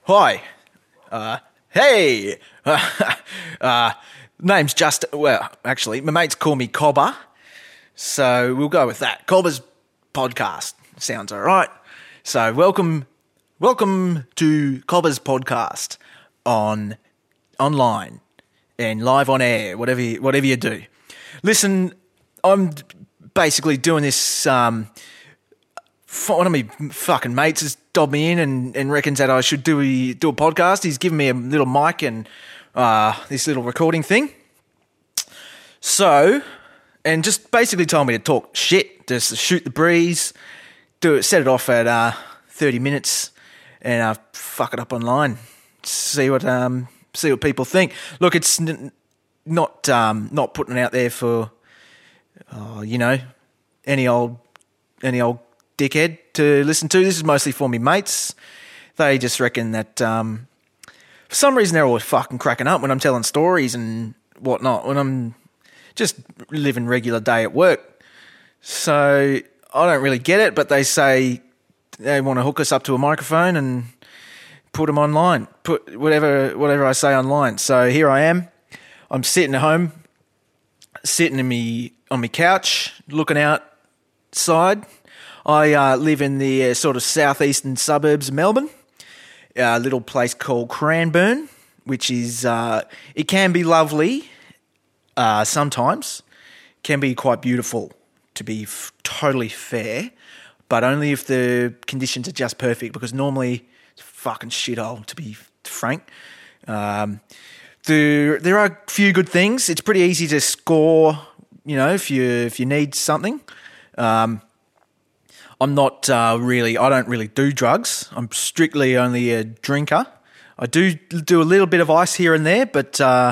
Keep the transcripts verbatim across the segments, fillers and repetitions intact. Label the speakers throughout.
Speaker 1: Hi. Uh, hey. uh, name's just, well, actually, my mates call me Cobber, so we'll go with that. Cobber's podcast. Sounds all right. So welcome, welcome to Cobber's podcast on online and live on air, whatever you, whatever you do. Listen, I'm basically doing this. Um, one of my fucking mates has dobbed me in and, and reckons that I should do a, do a podcast. He's given me a little mic and uh, this little recording thing. So, and just basically told me to talk shit, just to shoot the breeze, do it, set it off at uh, thirty minutes, and uh, fuck it up online. See what um, see what people think. Look, it's n- not um, not putting it out there for, uh, you know, any old any old dickhead to listen to. This is mostly for me mates. They just reckon that um, for some reason they're always fucking cracking up when I'm telling stories and whatnot, when I'm just living regular day at work. So I don't really get it, but they say they want to hook us up to a microphone and put them online, put whatever whatever I say online. So here I am. I'm sitting at home, sitting in me on my couch, looking outside. I uh, live in the uh, sort of southeastern suburbs of Melbourne, a little place called Cranbourne, which is, uh, it can be lovely uh, sometimes, can be quite beautiful, to be f- totally fair, but only if the conditions are just perfect, because normally it's a fucking shithole, to be frank. Um, there, there are a few good things. It's pretty easy to score, you know, if you if you need something. Um, I'm not uh, really, I don't really do drugs. I'm strictly only a drinker. I do do a little bit of ice here and there, but uh,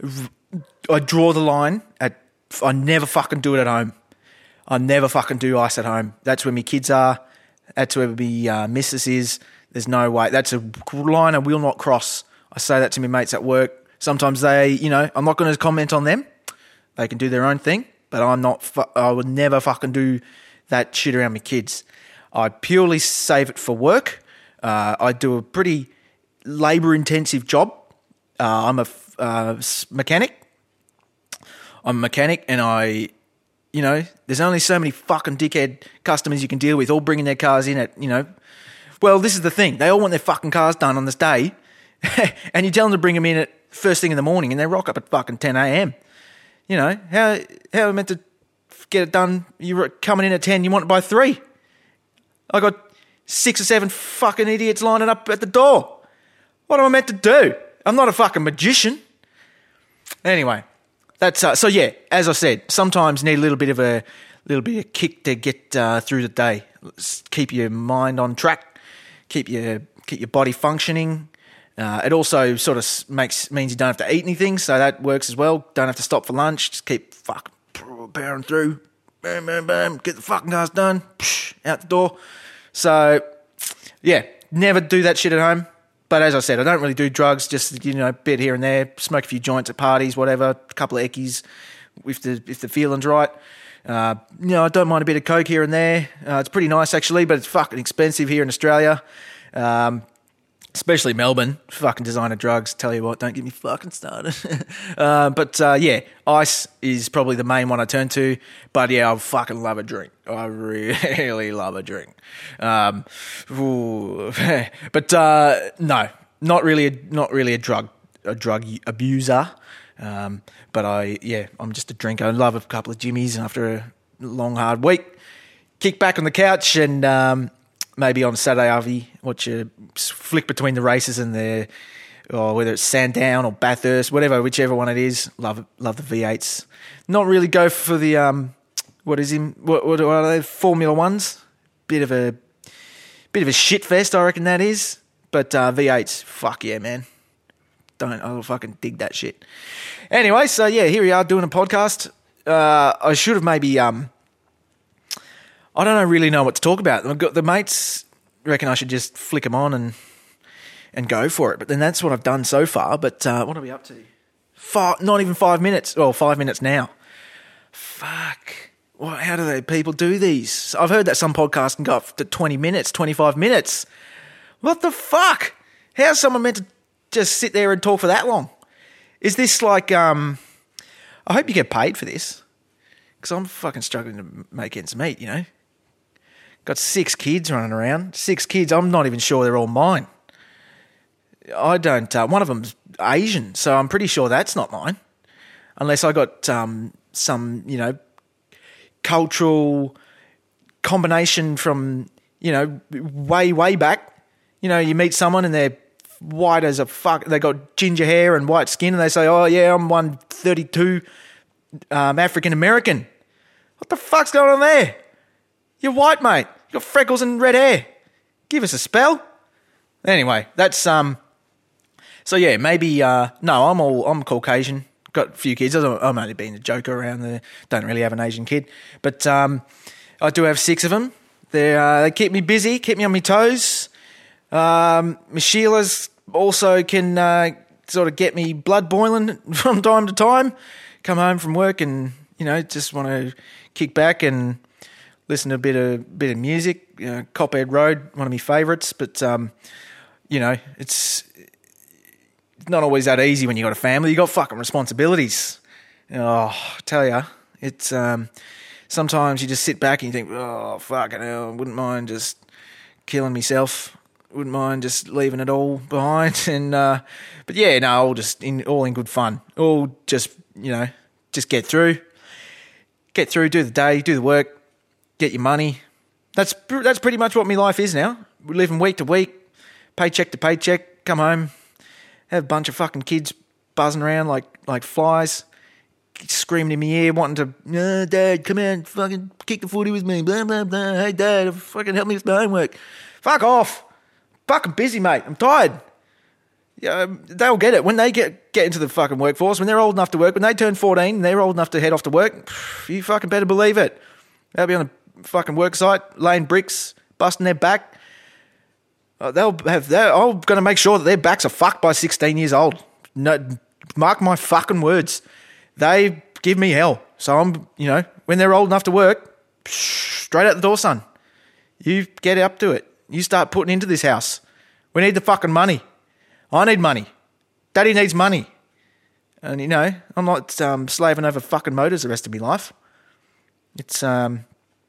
Speaker 1: I draw the line at, I never fucking do it at home. I never fucking do ice at home. That's where my kids are. That's where my uh, missus is. There's no way. That's a line I will not cross. I say that to my mates at work. Sometimes they, you know, I'm not going to comment on them. They can do their own thing, but I'm not, fu- I would never fucking do that shit around my kids. I purely save it for work. Uh, I do a pretty labour-intensive job. Uh, I'm a uh, mechanic. I'm a mechanic, and I, you know, there's only so many fucking dickhead customers you can deal with, all bringing their cars in at, you know. Well, this is the thing. They all want their fucking cars done on this day, and you tell them to bring them in at first thing in the morning, and they rock up at fucking ten a.m. You know, how how are we meant to get it done? You're coming in at ten, you want it by three. I got six or seven fucking idiots lining up at the door. What am I meant to do? I'm not a fucking magician. Anyway, that's uh, so yeah. As I said, sometimes need a little bit of a little bit of kick to get uh, through the day. Keep your mind on track. Keep your keep your body functioning. Uh, it also sort of makes means you don't have to eat anything, so that works as well. Don't have to stop for lunch. Just keep fucking powering through. Bam, bam, bam. Get the fucking cars done. Psh, out the door. So, yeah, never do that shit at home. But as I said, I don't really do drugs. Just, you know, a bit here and there. Smoke a few joints at parties, whatever. A couple of eckies if the if the feeling's right. Uh, you know, I don't mind a bit of coke here and there. Uh, it's pretty nice actually, but it's fucking expensive here in Australia. Um, Especially Melbourne, fucking designer drugs. Tell you what, don't get me fucking started. uh, but uh, yeah, ice is probably the main one I turn to. But yeah, I fucking love a drink. I really love a drink. Um, but uh, no, not really. A, not really a drug a drug abuser. Um, but I yeah, I'm just a drinker. I love a couple of jimmies after a long hard week. Kick back on the couch and. Um, Maybe on Saturday, Avi, watch a flick between the races and the, or whether it's Sandown or Bathurst, whatever, whichever one it is. Love love the V eights. Not really go for the um, what is him? What, what are they? Formula Ones. Bit of a bit of a shit fest, I reckon that is. But uh, V eights, fuck yeah, man. Don't I'll fucking dig that shit. Anyway, so yeah, here we are doing a podcast. Uh, I should have maybe um. I don't really know what to talk about. I've got the mates reckon I should just flick them on and and go for it. But then that's what I've done so far. But uh, what are we up to? Five, not even five minutes. Well, five minutes now. Fuck. Well, how do they people do these? I've heard that some podcasts can go up to twenty minutes, twenty-five minutes. What the fuck? How's someone meant to just sit there and talk for that long? Is this like, um, I hope you get paid for this, because I'm fucking struggling to make ends meet, you know. Got six kids running around. Six kids, I'm not even sure they're all mine. I don't, uh, one of them's Asian, so I'm pretty sure that's not mine. Unless I got um, some, you know, cultural combination from, you know, way, way back. You know, you meet someone and they're white as a fuck. They got ginger hair and white skin, and they say, "Oh yeah, I'm one thirty-two um, African American." What the fuck's going on there? You're white, mate. You got freckles and red hair. Give us a spell. Anyway, that's um. So yeah, maybe uh, no. I'm all I'm Caucasian. Got a few kids. I'm I'm only being a joker around there. Don't really have an Asian kid, but um, I do have six of them. They uh, they keep me busy, keep me on my toes. Um, Miss Sheila's also can uh, sort of get me blood boiling from time to time. Come home from work and, you know, just want to kick back and listen to a bit of bit of music. You know, Copperhead Road, one of my favourites. But um, you know, it's it's not always that easy when you got a family. You got fucking responsibilities. Oh, I tell ya, it's um, sometimes you just sit back and you think, oh fucking hell, I wouldn't mind just killing myself. Wouldn't mind just leaving it all behind, and uh, but yeah, no, all just in all in good fun. All just, you know, just get through, get through, do the day, do the work, get your money. That's that's pretty much what my life is now. We're living week to week, paycheck to paycheck. Come home, have a bunch of fucking kids buzzing around like like flies, screaming in my ear, wanting to, no, Dad, come in, fucking kick the footy with me. Blah blah blah. Hey, Dad, fucking help me with my homework. Fuck off. Fucking busy, mate. I'm tired. Yeah, they'll get it when they get get into the fucking workforce. When they're old enough to work, when they turn fourteen, and they're old enough to head off to work. You fucking better believe it. They'll be on a fucking work site, laying bricks, busting their back. Uh, they'll have. They're, I'm going to make sure that their backs are fucked by sixteen years old. No, mark my fucking words. They give me hell. So I'm, you know, when they're old enough to work, straight out the door, son. You get up to it. You start putting into this house. We need the fucking money. I need money. Daddy needs money. And, you know, I'm not um, slaving over fucking motors the rest of my life. It's, um,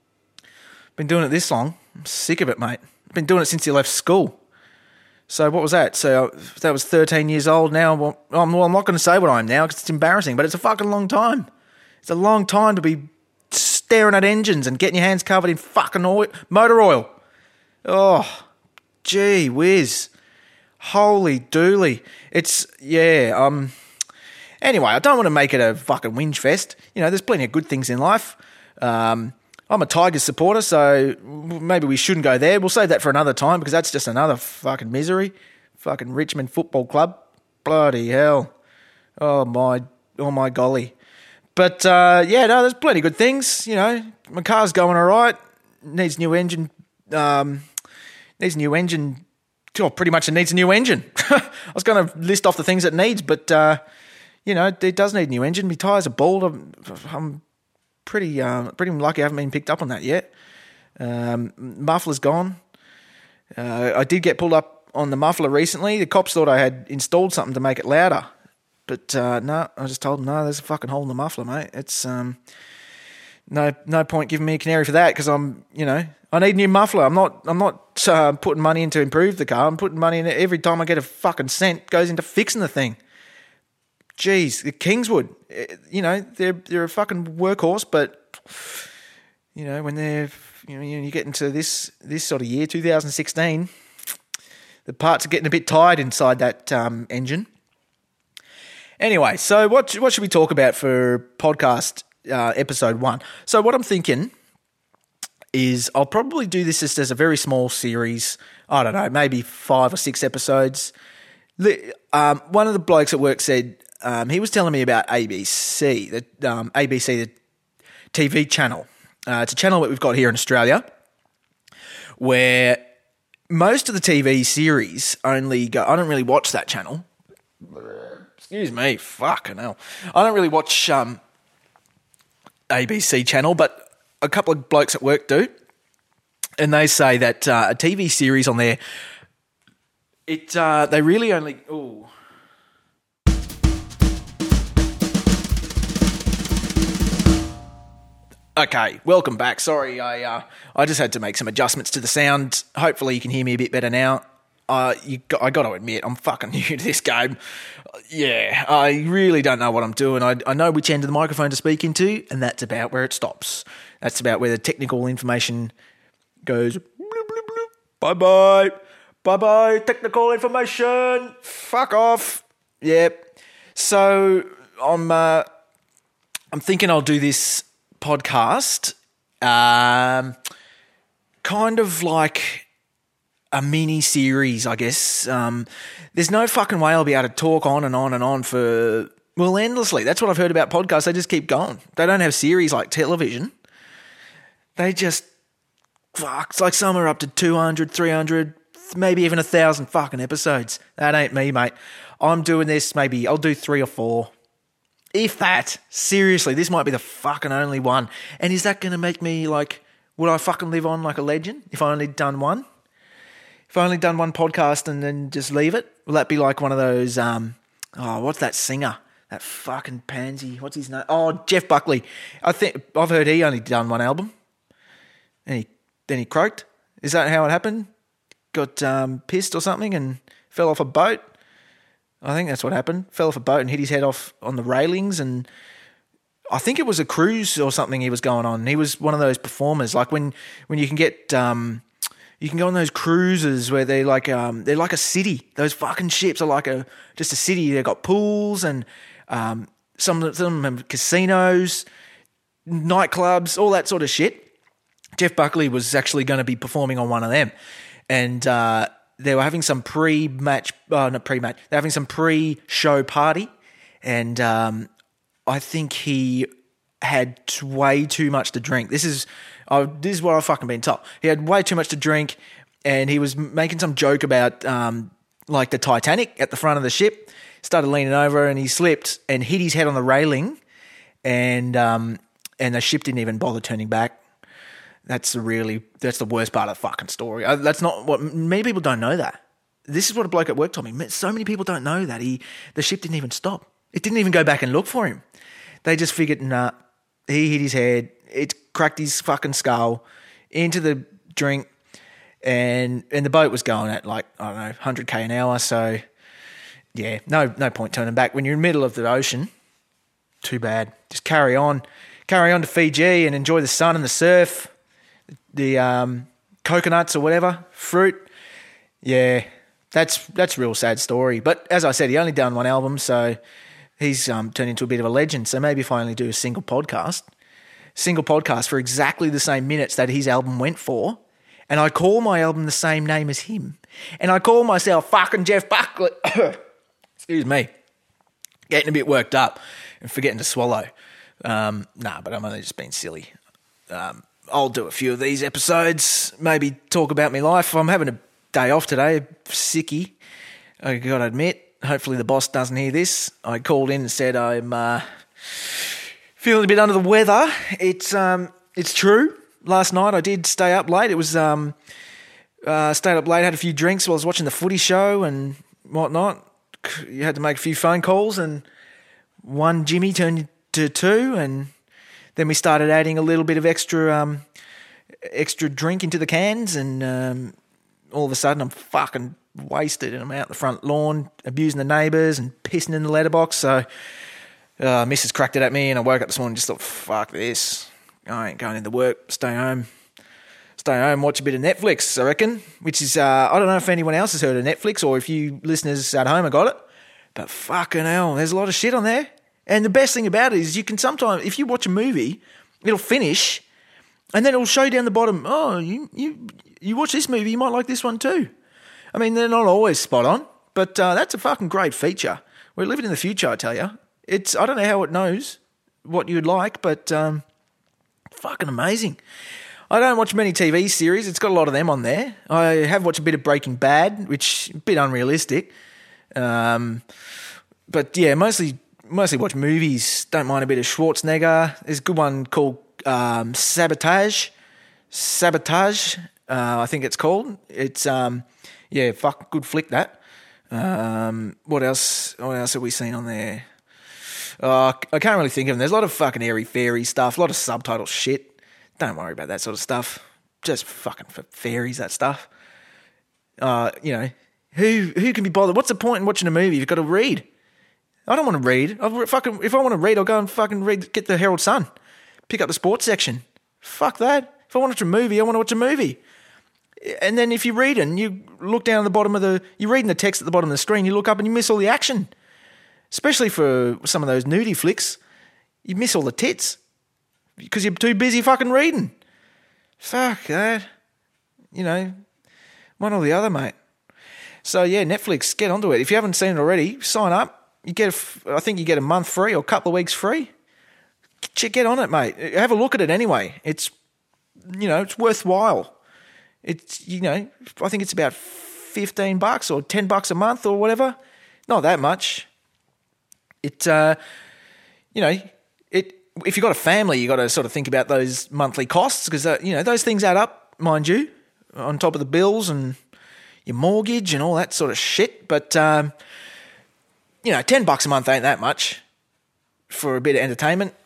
Speaker 1: been doing it this long. I'm sick of it, mate. I've been doing it since you left school. So what was that? So that was thirteen years old now. Well, I'm, well, I'm not going to say what I am now because it's embarrassing, but it's a fucking long time. It's a long time to be staring at engines and getting your hands covered in fucking oil, motor oil. Oh, gee whiz. Holy dooly. It's, yeah, um, anyway, I don't want to make it a fucking whinge fest. You know, there's plenty of good things in life. Um, I'm a Tigers supporter, so maybe we shouldn't go there. We'll save that for another time because that's just another fucking misery. Fucking Richmond Football Club. Bloody hell. Oh, my, oh, my golly. But, uh, yeah, no, there's plenty of good things. You know, my car's going all right. Needs new engine, um... Needs a new engine. Oh, pretty much it needs a new engine. I was going to list off the things it needs, but, uh, you know, it does need a new engine. My tyres are bald. I'm, I'm pretty uh, pretty lucky I haven't been picked up on that yet. Um, muffler's gone. Uh, I did get pulled up on the muffler recently. The cops thought I had installed something to make it louder. But, uh, no, I just told them, no, there's a fucking hole in the muffler, mate. It's... Um, No, no point giving me a canary for that because I'm, you know, I need a new muffler. I'm not, I'm not uh, putting money in to improve the car. I'm putting money in it every time I get a fucking cent goes into fixing the thing. Jeez, the Kingswood, you know, they're they're a fucking workhorse, but you know when they're, you know, you get into this this sort of year, two thousand sixteen, the parts are getting a bit tired inside that um, engine. Anyway, so what what should we talk about for podcast? Uh, episode one. So what I'm thinking is I'll probably do this just as a very small series. I don't know, maybe five or six episodes. Um, one of the blokes at work said um, he was telling me about A B C, the um, A B C, the T V channel. Uh, it's a channel that we've got here in Australia where most of the T V series only go. I don't really watch that channel. Excuse me, fucking hell. I don't really watch um, A B C channel, but a couple of blokes at work do. And they say that uh, a T V series on there It uh, they really only. Ooh. Okay, welcome back. Sorry, I uh, I just had to make some adjustments to the sound. Hopefully, you can hear me a bit better now. Uh, you got, I got to admit, I'm fucking new to this game. Yeah, I really don't know what I'm doing. I, I know which end of the microphone to speak into, and that's about where it stops. That's about where the technical information goes. Bye-bye. Bye-bye, technical information. Fuck off. Yep. So I'm uh, I'm thinking I'll do this podcast um, kind of like a mini series, I guess. Um, there's no fucking way I'll be able to talk on and on and on for, well, endlessly. That's what I've heard about podcasts. They just keep going. They don't have series like television. They just, fuck, it's like some are up to two hundred, three hundred, maybe even a thousand fucking episodes. That ain't me, mate. I'm doing this, maybe I'll do three or four. If that. Seriously, this might be the fucking only one. And is that going to make me like, would I fucking live on like a legend if I only done one? If I only done one podcast and then just leave it? Will that be like one of those, um, oh, what's that singer? That fucking pansy. What's his name? Oh, Jeff Buckley. I think, I've heard he only done one album. And he, then he croaked. Is that how it happened? Got um, pissed or something and fell off a boat? I think that's what happened. Fell off a boat and hit his head off on the railings, and I think it was a cruise or something he was going on. He was one of those performers, like when, when you can get um, you can go on those cruises where they're like um, they're like a city. Those fucking ships are like a just a city. They've got pools and um, some of them have casinos, nightclubs, all that sort of shit. Jeff Buckley was actually going to be performing on one of them, and uh, they were having some pre-match, oh, not pre-match, they're having some pre-show party, and um, I think he had t- way too much to drink. This is uh, this is what I've fucking been told. He had way too much to drink, and he was making some joke about um, like the Titanic at the front of the ship. Started leaning over, and he slipped and hit his head on the railing, and um, and the ship didn't even bother turning back. That's the really, that's the worst part of the fucking story. Uh, that's not what, many people don't know that. This is what a bloke at work told me. So many people don't know that. He, the ship didn't even stop. It didn't even go back and look for him. They just figured, nah, he hit his head, it cracked his fucking skull into the drink, and and the boat was going at like, I don't know, one hundred k an hour. So, yeah, no no point turning back. When you're in the middle of the ocean, too bad. Just carry on. Carry on to Fiji and enjoy the sun and the surf. The um, coconuts or whatever, fruit. Yeah, that's that's a real sad story. But as I said, he only done one album, so he's um, turned into a bit of a legend. So maybe if I only do a single podcast, single podcast for exactly the same minutes that his album went for, and I call my album the same name as him, and I call myself fucking Jeff Buckley. Excuse me. Getting a bit worked up and forgetting to swallow. Um, nah, but I'm only just being silly. Um, I'll do a few of these episodes, maybe talk about my life. I'm having a day off today, sicky, I got to admit. Hopefully the boss doesn't hear this. I called in and said I'm uh, feeling a bit under the weather. It's um, it's true. Last night I did stay up late. It was um, uh, stayed up late, had a few drinks while I was watching the footy show and whatnot. You had to make a few phone calls, and one Jimmy turned to two, and then we started adding a little bit of extra um, extra drink into the cans, and um, all of a sudden I'm fucking wasted, and I'm out the front lawn abusing the neighbours and pissing in the letterbox. So uh, Missus cracked it at me, and I woke up this morning and just thought, fuck this. I ain't going into work, stay home. Stay home, watch a bit of Netflix, I reckon, which is, uh, I don't know if anyone else has heard of Netflix or if you listeners at home have got it, but fucking hell, there's a lot of shit on there. And the best thing about it is you can sometimes, if you watch a movie, it'll finish, and then it'll show down the bottom, oh, you you you watch this movie, you might like this one too. I mean, they're not always spot on, but uh, that's a fucking great feature. We're living in the future, I tell you. It's I don't know how it knows what you'd like, but um, fucking amazing. I don't watch many T V series. It's got a lot of them on there. I have watched a bit of Breaking Bad, which is a bit unrealistic. Um, but yeah, mostly... Mostly watch movies. Don't mind a bit of Schwarzenegger. There's a good one called um, Sabotage. Sabotage, uh, I think it's called. It's um, yeah, fuck, good flick that. Um, what else? What else have we seen on there? Uh, I can't really think of them. There's a lot of fucking airy fairy stuff, a lot of subtitle shit. Don't worry about that sort of stuff. Just fucking for fairies, that stuff. Uh, you know, who who can be bothered? What's the point in watching a movie? You've got to read. I don't want to read. I'll fucking, if I want to read, I'll go and fucking read, get the Herald Sun, pick up the sports section. Fuck that. If I want to watch a movie, I want to watch a movie. And then if you read and you look down at the bottom of the, you're reading the text at the bottom of the screen, you look up and you miss all the action. Especially for some of those nudie flicks, you miss all the tits because you're too busy fucking reading. Fuck that. You know, one or the other, mate. So yeah, Netflix, get onto it. If you haven't seen it already, sign up. You get, a, I think you get a month free or a couple of weeks free. Get on it, mate. Have a look at it anyway. It's, you know, it's worthwhile. It's, you know, I think it's about fifteen bucks or ten bucks a month or whatever. Not that much. It, uh, you know, it. If you've got a family, you got to sort of think about those monthly costs because, uh, you know, those things add up, mind you, on top of the bills and your mortgage and all that sort of shit. But, um, you know, ten bucks a month ain't that much for a bit of entertainment.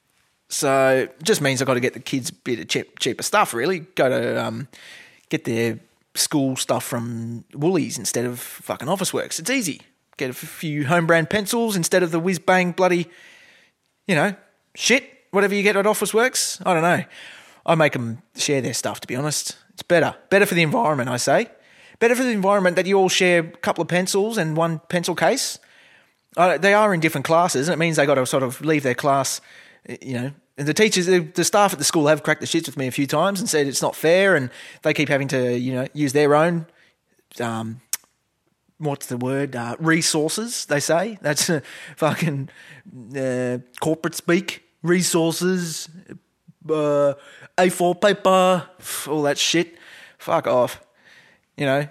Speaker 1: So it just means I've got to get the kids a bit of cheap, cheaper stuff, really. Go to um, get their school stuff from Woolies instead of fucking Officeworks. It's easy. Get a few home brand pencils instead of the whiz bang bloody, you know, shit, whatever you get at Officeworks. I don't know. I make them share their stuff, to be honest. It's better. Better for the environment, I say. Better for the environment that you all share a couple of pencils and one pencil case. Uh, they are in different classes, and it means they got to sort of leave their class, you know. And the teachers, the, the staff at the school have cracked the shits with me a few times and said it's not fair, and they keep having to, you know, use their own, um, what's the word, uh, resources, they say. That's uh, fucking uh, corporate speak, resources, uh, A four paper, all that shit. Fuck off, you know.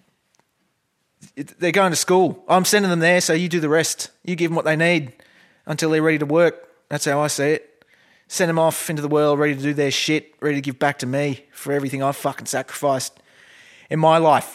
Speaker 1: They're going to school. I'm sending them there, so you do the rest. You give them what they need until they're ready to work. That's how I see it. Send them off into the world, ready to do their shit, ready to give back to me for everything I've fucking sacrificed in my life.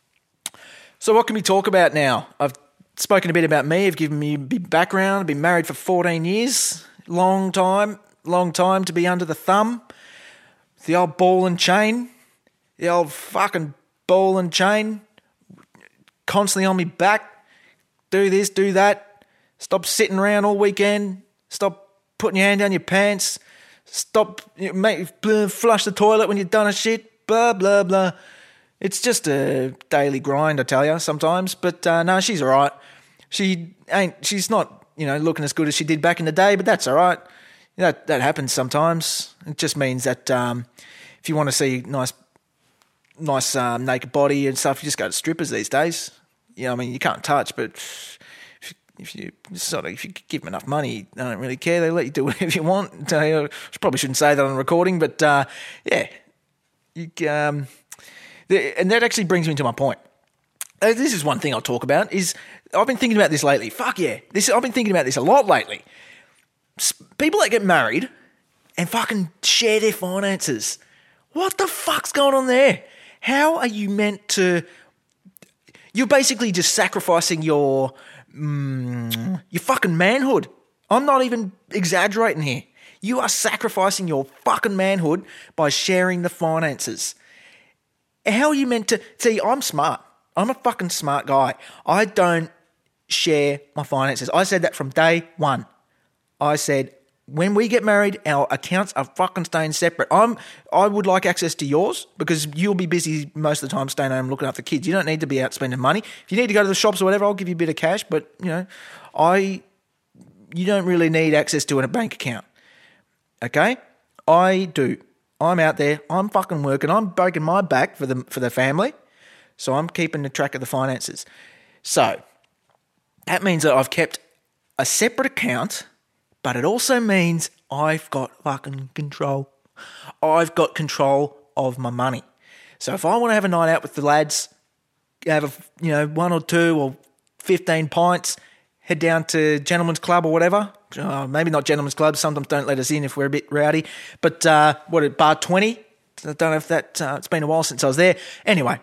Speaker 1: So what can we talk about now? I've spoken a bit about me. I've given me a bit background. I've been married for fourteen years. Long time. Long time to be under the thumb. The old ball and chain. The old fucking ball and chain. Constantly on me back, do this, do that, stop sitting around all weekend, stop putting your hand down your pants, stop, you know, make, blah, flush the toilet when you've done a shit, blah, blah, blah. It's just a daily grind, I tell you, sometimes. But uh, no, she's all right. She ain't, she's not, you know, looking as good as she did back in the day, but that's all right. That, that happens sometimes. It just means that um, if you want to see nice nice um, naked body and stuff, you just go to strippers these days. You know, I mean, you can't touch, but if, if you sort of if you give them enough money, they don't really care. They let you do whatever you want. I probably shouldn't say that on recording, but uh, yeah, you, um, the, and that actually brings me to my point. Uh, this is one thing I'll talk about. Is I've been thinking about this lately. Fuck yeah, this I've been thinking about this a lot lately. People that get married and fucking share their finances. What the fuck's going on there? How are you meant to... You're basically just sacrificing your mm, your fucking manhood. I'm not even exaggerating here. You are sacrificing your fucking manhood by sharing the finances. How are you meant to... See, I'm smart. I'm a fucking smart guy. I don't share my finances. I said that from day one. I said... When we get married, our accounts are fucking staying separate. I'm, I would like access to yours because you'll be busy most of the time staying home looking after kids. You don't need to be out spending money. If you need to go to the shops or whatever, I'll give you a bit of cash. But, you know, I, you don't really need access to a bank account. Okay? I do. I'm out there. I'm fucking working. I'm breaking my back for the, for the family. So I'm keeping the track of the finances. So that means that I've kept a separate account. But it also means I've got fucking control. I've got control of my money. So if I want to have a night out with the lads, have a, you know, one or two or fifteen pints, head down to Gentleman's Club or whatever. Uh, maybe not Gentleman's Club. Sometimes don't let us in if we're a bit rowdy. But uh, what, at Bar twenty? I don't know if that, uh, it's been a while since I was there. Anyway,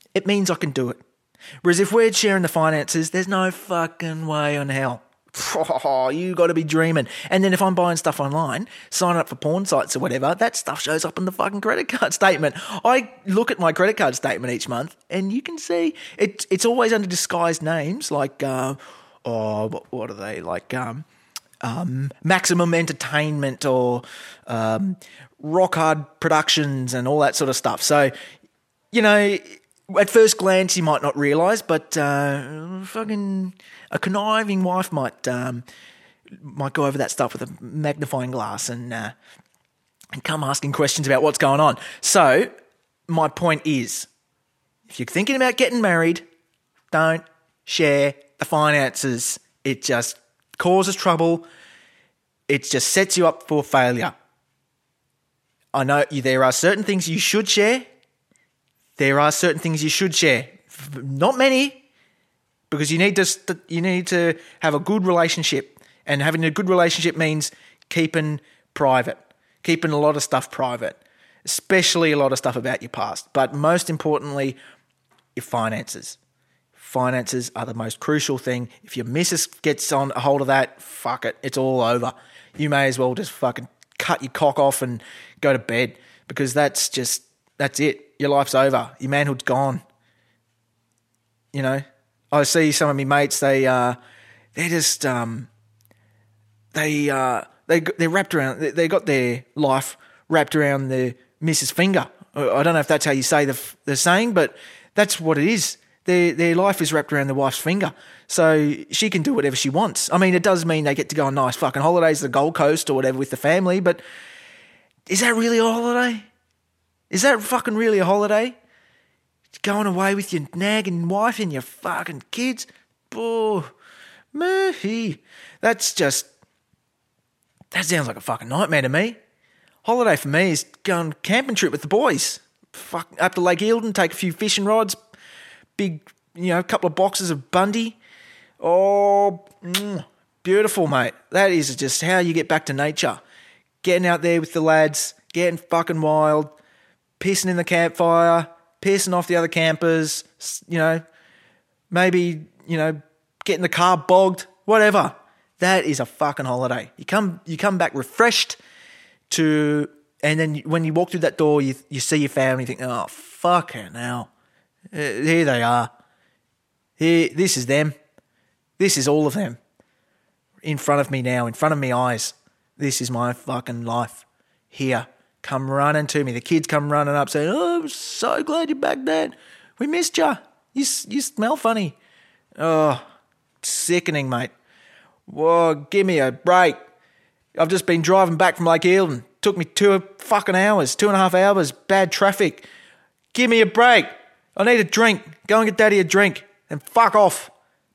Speaker 1: it means I can do it. Whereas if we're sharing the finances, there's no fucking way on hell. Oh, you got to be dreaming. And then if I'm buying stuff online, signing up for porn sites or whatever, that stuff shows up in the fucking credit card statement. I look at my credit card statement each month, and you can see it. It's always under disguised names like, uh, oh, what, what are they like? Um, um, Maximum Entertainment or um, Rock Hard Productions and all that sort of stuff. So, you know, at first glance, you might not realise, but uh, fucking a conniving wife might um, might go over that stuff with a magnifying glass and uh, and come asking questions about what's going on. So, my point is, if you're thinking about getting married, don't share the finances. It just causes trouble. It just sets you up for failure. I know there are certain things you should share. There are certain things you should share. Not many, because you need to you need to have a good relationship, and having a good relationship means keeping private, keeping a lot of stuff private, especially a lot of stuff about your past. But most importantly, your finances. Finances are the most crucial thing. If your missus gets on a hold of that, fuck it, it's all over. You may as well just fucking cut your cock off and go to bed, because that's just that's it. Your life's over. Your manhood's gone. You know, I see some of my mates. They uh, they're just um, they uh, they they're wrapped around. They got their life wrapped around their missus' finger. I don't know if that's how you say the the saying, but that's what it is. Their their life is wrapped around the wife's finger, so she can do whatever she wants. I mean, it does mean they get to go on nice fucking holidays to the Gold Coast or whatever with the family, but is that really a holiday? Is that fucking really a holiday? Going away with your nagging wife and your fucking kids? Oh, Murphy. That's just... That sounds like a fucking nightmare to me. Holiday for me is going camping trip with the boys. Fuck, up to Lake Eildon, take a few fishing rods, big, you know, couple of boxes of Bundy. Oh, mm, beautiful, mate. That is just how you get back to nature. Getting out there with the lads, getting fucking wild, pissing in the campfire, pissing off the other campers, you know, maybe, you know, getting the car bogged, whatever. That is a fucking holiday. You come you come back refreshed to, and then when you walk through that door, you you see your family, you think, oh, fucking hell. Here they are. Here, this is them. This is all of them. In front of me now, in front of me eyes. This is my fucking life. Here. Come running to me. The kids come running up saying, oh, I'm so glad you're back, Dad. We missed you. You, you smell funny. Oh, sickening, mate. Whoa, give me a break. I've just been driving back from Lake Eildon. Took me two fucking hours, two and a half hours, bad traffic. Give me a break. I need a drink. Go and get Daddy a drink and fuck off.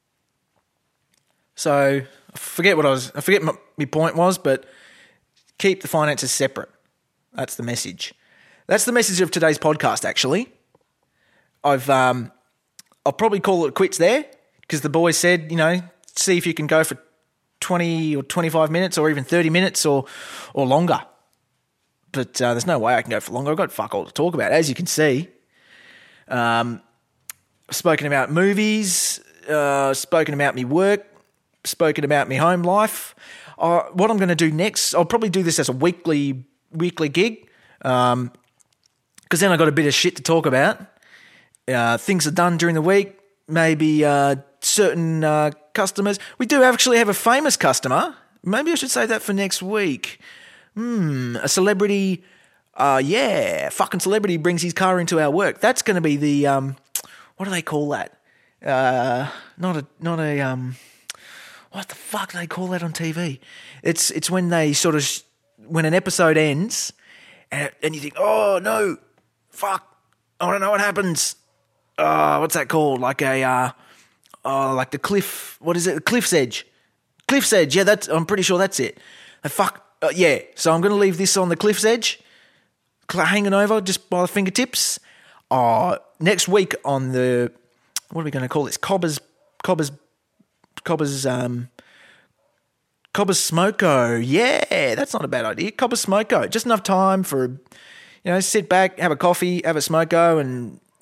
Speaker 1: So, I forget what I was, I forget what my point was, but keep the finances separate. That's the message. That's the message of today's podcast, actually. I've, um, I'll probably call it quits there, because the boys said, you know, see if you can go for twenty or twenty-five minutes or even thirty minutes or, or longer. But uh, there's no way I can go for longer. I've got fuck all to talk about, as you can see. Um, spoken about movies, uh, spoken about me work, spoken about me home life. Uh, what I'm going to do next, I'll probably do this as a weekly weekly gig, um, because then I've got a bit of shit to talk about. Uh, things are done during the week, maybe uh, certain uh, customers. We do actually have a famous customer. Maybe I should say that for next week. Hmm, a celebrity, uh, yeah, fucking celebrity brings his car into our work. That's going to be the, um, what do they call that? Uh, not a, not a, um, what the fuck do they call that on T V? It's it's when they sort of, when an episode ends, and, and you think, oh no, fuck, I don't know what happens. Uh, what's that called? Like a, uh, oh, like the cliff, what is it? The cliff's edge. Cliff's edge, yeah, that's, I'm pretty sure that's it. And fuck, uh, yeah, so I'm going to leave this on the cliff's edge, hanging over just by the fingertips. Uh, next week on the, what are we going to call this? Cobber's, Cobber's, Cobber's, um, Cobber's Smoko. Yeah, that's not a bad idea. Cobber's Smoko. Just enough time for, you know, sit back, have a coffee, have a smoko, and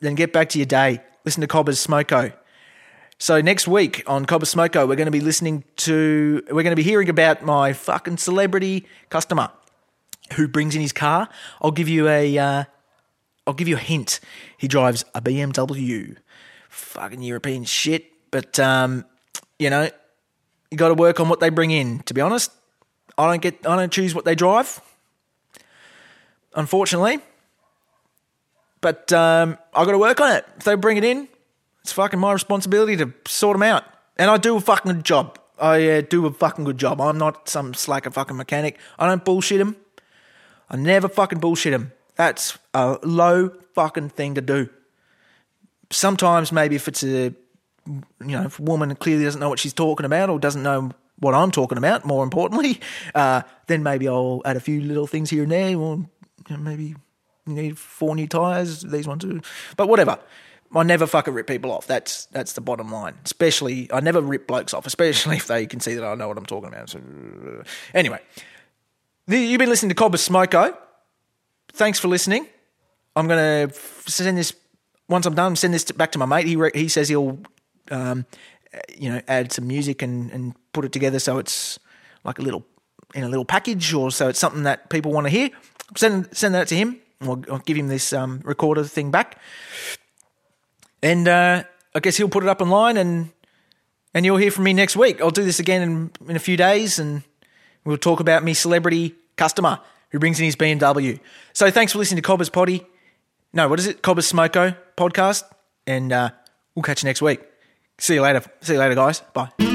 Speaker 1: then get back to your day. Listen to Cobber's Smoko. So next week on Cobber's Smoko, we're going to be listening to, we're going to be hearing about my fucking celebrity customer who brings in his car. I'll give you a, uh, I'll give you a hint. He drives a B M W. Fucking European shit. But, um, you know, you got to work on what they bring in. To be honest, I don't get, I don't choose what they drive, unfortunately. But um, I got to work on it. If they bring it in, it's fucking my responsibility to sort them out. And I do a fucking good job. I uh, do a fucking good job. I'm not some slacker fucking mechanic. I don't bullshit them. I never fucking bullshit them. That's a low fucking thing to do. Sometimes maybe if it's a, you know, if a woman clearly doesn't know what she's talking about or doesn't know what I'm talking about, more importantly, uh, then maybe I'll add a few little things here and there. Or you know, maybe you need four new tyres, these ones too. But whatever. I never fucking rip people off. That's that's the bottom line. Especially, I never rip blokes off, especially if they can see that I know what I'm talking about. So, anyway, the, you've been listening to Cobber's Smoko. Thanks for listening. I'm going to send this, once I'm done, send this back to my mate. He re, he says he'll, um, you know, add some music and, and put it together so it's like a little, in a little package, or so it's something that people want to hear. Send send that to him. I'll, I'll give him this um, recorder thing back. And uh, I guess he'll put it up online and and you'll hear from me next week. I'll do this again in, in a few days and we'll talk about me celebrity customer who brings in his B M W. So thanks for listening to Cobber's Potty. No, what is it? Cobber's Smoko podcast. And uh, we'll catch you next week. See you later. See you later, guys. Bye.